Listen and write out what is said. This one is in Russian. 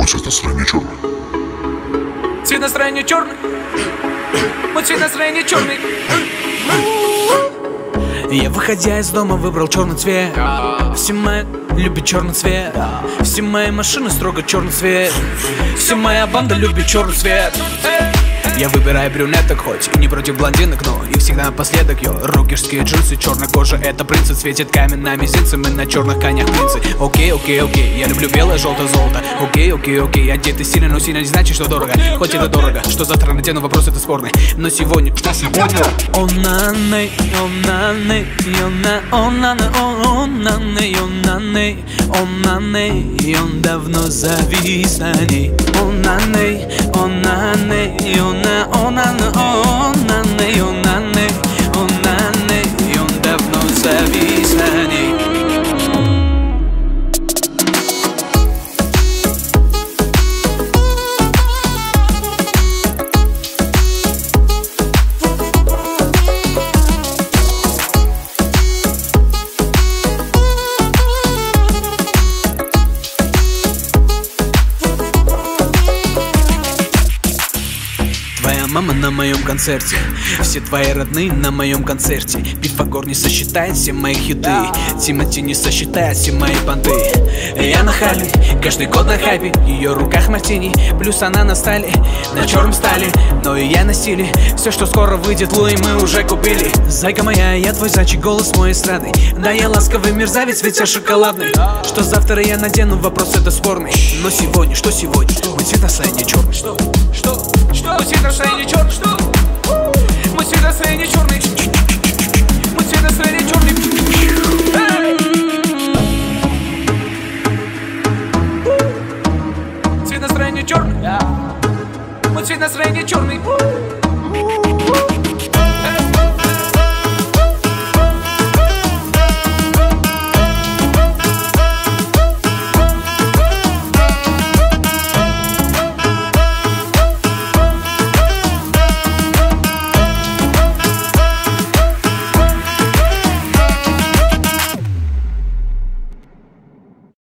Мой цвет настроения черный. Цвет настроения черный. Мой цвет настроения черный. Я, выходя из дома, выбрал черный цвет. Все мои любят черный цвет. Все мои машины строго черный цвет. Вся моя банда любит черный цвет. Я выбираю брюнеток, хоть и не против блондинок, но их всегда напоследок, рокерские джинсы, черная кожа, это принцы. Светит камень на мизинце, мы на черных конях принцы. Окей, я люблю белое, желтое, золото. Окей, одетый сильно, но сильно не значит, что дорого. Хоть это дорого, что завтра надену, вопрос это спорный. Но сегодня, что сегодня? Он давно завис на ней. Он давно завис на ней. Твоя мама на моем концерте, все твои родные на моем концерте. Пифагор не сосчитает все мои хиты, Тимати не сосчитает все мои банды. Я на Харли, каждый год на хайпе, в ее руках мартини, плюс она на стали, на черном стале, но и я на стиле. Все, что скоро выйдет, Луи мы уже купили. Зайка моя, я твой зайчик, голос мой эстрадный. Да, я ласковый мерзавец, ведь я шоколадный. Что завтра я надену, вопрос это спорный. Но сегодня, что сегодня? Мой цвет настроения черный. Что? Мой цвет настроения черный. Что? Мой цвет настроения черный. Мой цвет настроения черный. Цвет настроения черный. Мой цвет настроения черный.